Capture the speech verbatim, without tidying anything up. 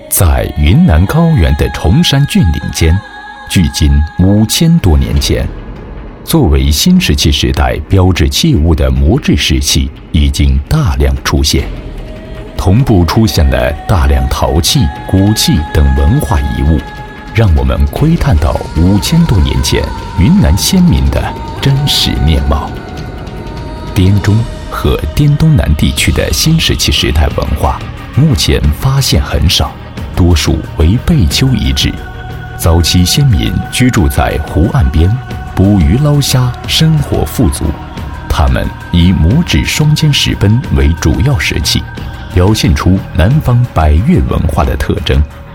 在云南高原的崇山峻岭间，距今五千多年前，作为新石器时代标志器物的磨制石器已经大量出现，同步出现了大量陶器、骨器等文化遗物，让我们窥探到五千多年前云南先民的真实面貌。滇中和滇东南地区的新石器时代文化目前发现很少，多数为贝丘遗址。早期先民居住在湖岸边，捕鱼捞虾，生活富足。他们以拇指双尖石奔为主要石器，表现出南方百越文化的特征。